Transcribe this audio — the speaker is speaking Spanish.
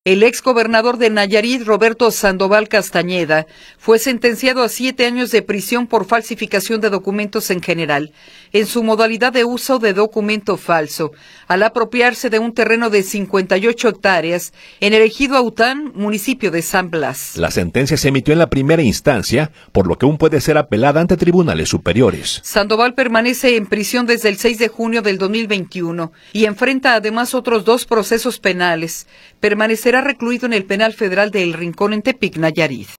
El exgobernador de Nayarit, Roberto Sandoval Castañeda, fue sentenciado a 7 años de prisión por falsificación de documentos en general, en su modalidad de uso de documento falso, al apropiarse de un terreno de 58 hectáreas en el ejido Aután, municipio de San Blas. La sentencia se emitió en la primera instancia, por lo que aún puede ser apelada ante tribunales superiores. Sandoval permanece en prisión desde el 6 de junio del 2021 y enfrenta además otros 2 procesos penales. Permanecerá recluido en el Penal Federal de El Rincón en Tepic, Nayarit.